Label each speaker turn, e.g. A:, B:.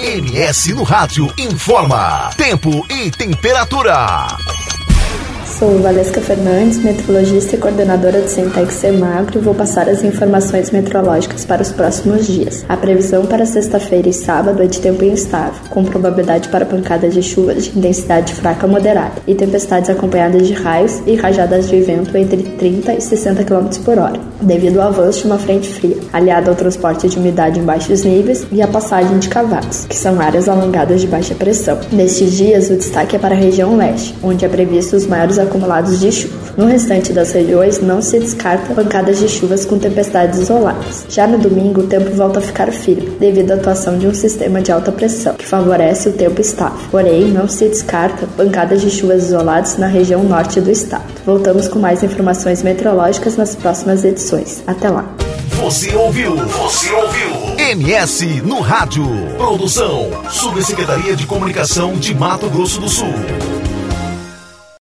A: MS no Rádio informa tempo e temperatura.
B: Sou Valesca Fernandes, meteorologista e coordenadora do Centex Semagro, e vou passar as informações meteorológicas para os próximos dias. A previsão para sexta-feira e sábado é de tempo instável, com probabilidade para pancadas de chuvas de intensidade fraca a moderada e tempestades acompanhadas de raios e rajadas de vento entre 30 e 60 km por hora, devido ao avanço de uma frente fria, aliada ao transporte de umidade em baixos níveis e à passagem de cavados, que são áreas alongadas de baixa pressão. Nestes dias, o destaque é para a região leste, onde é previsto os maiores acumulados de chuva. No restante das regiões, não se descarta pancadas de chuvas com tempestades isoladas. Já no domingo, o tempo volta a ficar firme, devido à atuação de um sistema de alta pressão, que favorece o tempo estável. Porém, não se descarta pancadas de chuvas isoladas na região norte do estado. Voltamos com mais informações meteorológicas nas próximas edições. Até lá.
A: Você ouviu MS no Rádio. Produção, Subsecretaria de Comunicação de Mato Grosso do Sul.